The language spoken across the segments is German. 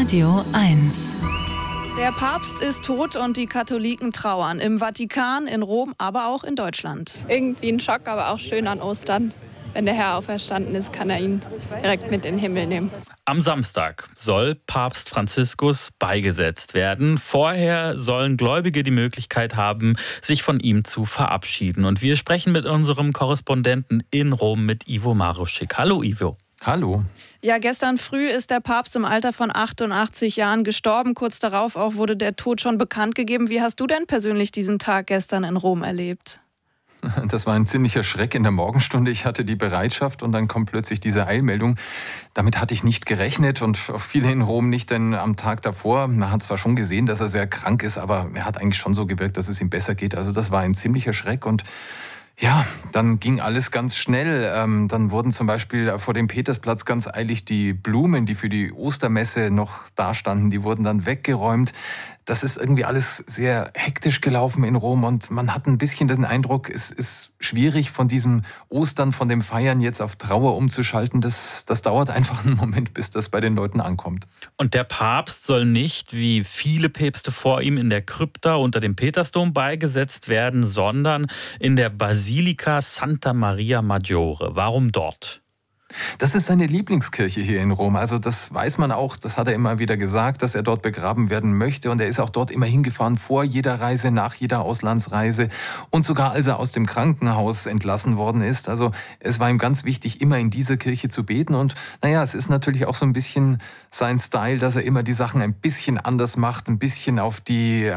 Radio 1. Der Papst ist tot und die Katholiken trauern. Im Vatikan, in Rom, aber auch in Deutschland. Irgendwie ein Schock, aber auch schön an Ostern. Wenn der Herr auferstanden ist, kann er ihn direkt mit in den Himmel nehmen. Am Samstag soll Papst Franziskus beigesetzt werden. Vorher sollen Gläubige die Möglichkeit haben, sich von ihm zu verabschieden. Und wir sprechen mit unserem Korrespondenten in Rom, mit Ivo Maruschik. Hallo Ivo. Hallo. Ja, gestern früh ist der Papst im Alter von 88 Jahren gestorben. Kurz darauf auch wurde der Tod schon bekannt gegeben. Wie hast du denn persönlich diesen Tag gestern in Rom erlebt? Das war ein ziemlicher Schreck in der Morgenstunde. Ich hatte die Bereitschaft und dann kommt plötzlich diese Eilmeldung. Damit hatte ich nicht gerechnet und auch viele in Rom nicht, denn am Tag davor, man hat zwar schon gesehen, dass er sehr krank ist, aber er hat eigentlich schon so gewirkt, dass es ihm besser geht. Also das war ein ziemlicher Schreck und ja, dann ging alles ganz schnell. Dann wurden zum Beispiel vor dem Petersplatz ganz eilig die Blumen, die für die Ostermesse noch dastanden, die wurden dann weggeräumt. Das ist irgendwie alles sehr hektisch gelaufen in Rom und man hat ein bisschen den Eindruck, es ist schwierig von diesem Ostern, von dem Feiern jetzt auf Trauer umzuschalten. Das dauert einfach einen Moment, bis das bei den Leuten ankommt. Und der Papst soll nicht, wie viele Päpste vor ihm, in der Krypta unter dem Petersdom beigesetzt werden, sondern in der Basilika Santa Maria Maggiore. Warum dort? Das ist seine Lieblingskirche hier in Rom. Also das weiß man auch, das hat er immer wieder gesagt, dass er dort begraben werden möchte. Und er ist auch dort immer hingefahren, vor jeder Reise, nach jeder Auslandsreise und sogar als er aus dem Krankenhaus entlassen worden ist. Also es war ihm ganz wichtig, immer in dieser Kirche zu beten. Und naja, es ist natürlich auch so ein bisschen sein Style, dass er immer die Sachen ein bisschen anders macht, ein bisschen auf die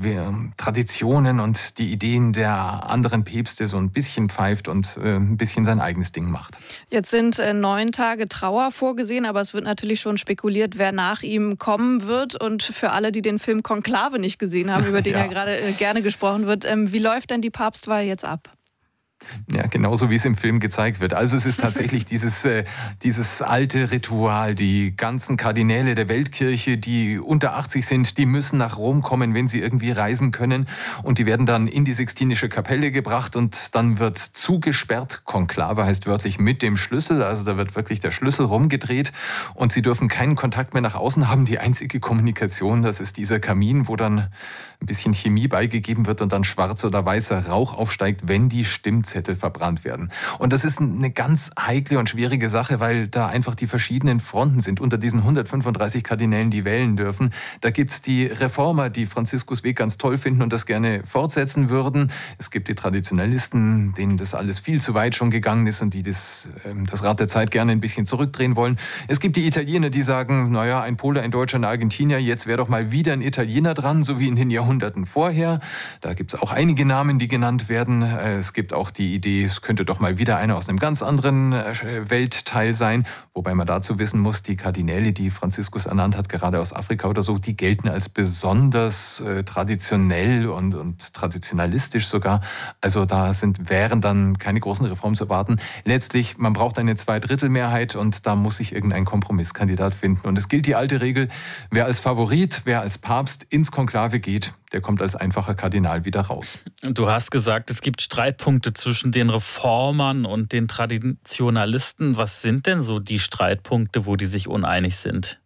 Traditionen und die Ideen der anderen Päpste so ein bisschen pfeift und ein bisschen sein eigenes Ding macht. Jetzt sind 9 Tage Trauer vorgesehen, aber es wird natürlich schon spekuliert, wer nach ihm kommen wird. Und für alle, die den Film Konklave nicht gesehen haben, über den ja gerade gerne gesprochen wird, wie läuft denn die Papstwahl jetzt ab? Ja, genauso wie es im Film gezeigt wird. Also es ist tatsächlich dieses alte Ritual. Die ganzen Kardinäle der Weltkirche, die unter 80 sind, die müssen nach Rom kommen, wenn sie irgendwie reisen können. Und die werden dann in die Sixtinische Kapelle gebracht und dann wird zugesperrt. Konklave heißt wörtlich mit dem Schlüssel. Also da wird wirklich der Schlüssel rumgedreht und sie dürfen keinen Kontakt mehr nach außen haben. Die einzige Kommunikation, das ist dieser Kamin, wo dann ein bisschen Chemie beigegeben wird und dann schwarzer oder weißer Rauch aufsteigt, wenn die Stimmzettel verbrannt werden. Und das ist eine ganz heikle und schwierige Sache, weil da einfach die verschiedenen Fronten sind. Unter diesen 135 Kardinälen, die wählen dürfen, da gibt's die Reformer, die Franziskus Weg ganz toll finden und das gerne fortsetzen würden. Es gibt die Traditionalisten, denen das alles viel zu weit schon gegangen ist und die das Rad der Zeit gerne ein bisschen zurückdrehen wollen. Es gibt die Italiener, die sagen, naja, ein Pole, ein Deutscher, ein Argentinier, jetzt wäre doch mal wieder ein Italiener dran, so wie in den Jahrhunderten vorher. Da gibt's auch einige Namen, die genannt werden. Es gibt auch die Idee, es könnte doch mal wieder einer aus einem ganz anderen Weltteil sein. Wobei man dazu wissen muss, die Kardinäle, die Franziskus ernannt hat, gerade aus Afrika oder so, die gelten als besonders traditionell und traditionalistisch sogar. Also da wären dann keine großen Reformen zu erwarten. Letztlich, man braucht eine Zweidrittelmehrheit und da muss sich irgendein Kompromisskandidat finden. Und es gilt die alte Regel, wer als Favorit, wer als Papst ins Konklave geht, der kommt als einfacher Kardinal wieder raus. Du hast gesagt, es gibt Streitpunkte zwischen den Reformern und den Traditionalisten. Was sind denn so die Streitpunkte, wo die sich uneinig sind?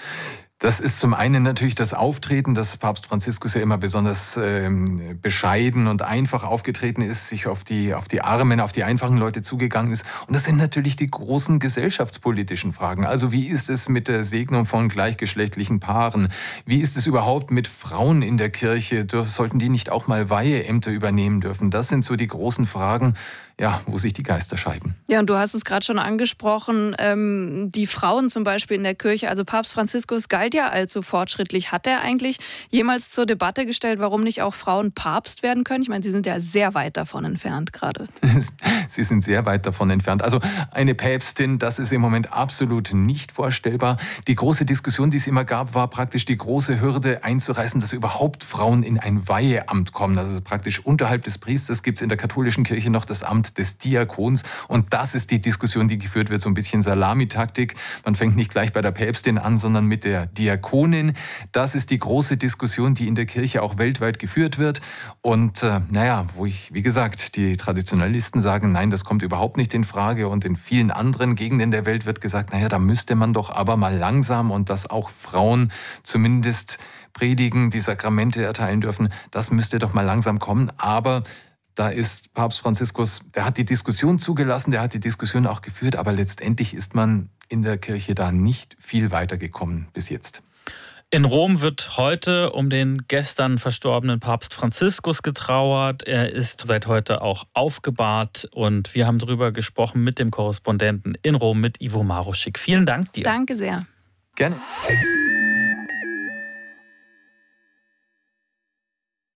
Das ist zum einen natürlich das Auftreten, dass Papst Franziskus ja immer besonders bescheiden und einfach aufgetreten ist, sich auf die Armen, auf die einfachen Leute zugegangen ist. Und das sind natürlich die großen gesellschaftspolitischen Fragen. Also wie ist es mit der Segnung von gleichgeschlechtlichen Paaren? Wie ist es überhaupt mit Frauen in der Kirche? Sollten die nicht auch mal Weiheämter übernehmen dürfen? Das sind so die großen Fragen, ja, wo sich die Geister scheiden. Ja, und du hast es gerade schon angesprochen, die Frauen zum Beispiel in der Kirche. Also Papst Franziskus galt ja als so fortschrittlich. Hat er eigentlich jemals zur Debatte gestellt, warum nicht auch Frauen Papst werden können? Ich meine, sie sind ja sehr weit davon entfernt gerade. Sie sind sehr weit davon entfernt. Also eine Päpstin, das ist im Moment absolut nicht vorstellbar. Die große Diskussion, die es immer gab, war praktisch die große Hürde einzureißen, dass überhaupt Frauen in ein Weiheamt kommen. Also praktisch unterhalb des Priesters gibt es in der katholischen Kirche noch das Amt Amt des Diakons. Und das ist die Diskussion, die geführt wird, so ein bisschen Salamitaktik. Man fängt nicht gleich bei der Päpstin an, sondern mit der Diakonin. Das ist die große Diskussion, die in der Kirche auch weltweit geführt wird. Und wo wie gesagt, die Traditionalisten sagen, nein, das kommt überhaupt nicht in Frage. Und in vielen anderen Gegenden der Welt wird gesagt, da müsste man doch aber mal langsam und dass auch Frauen zumindest predigen, die Sakramente erteilen dürfen, das müsste doch mal langsam kommen. Aber da ist Papst Franziskus, der hat die Diskussion zugelassen, der hat die Diskussion auch geführt, aber letztendlich ist man in der Kirche da nicht viel weitergekommen bis jetzt. In Rom wird heute um den gestern verstorbenen Papst Franziskus getrauert. Er ist seit heute auch aufgebahrt und wir haben darüber gesprochen mit dem Korrespondenten in Rom, mit Ivo Maruschik. Vielen Dank dir. Danke sehr. Gerne.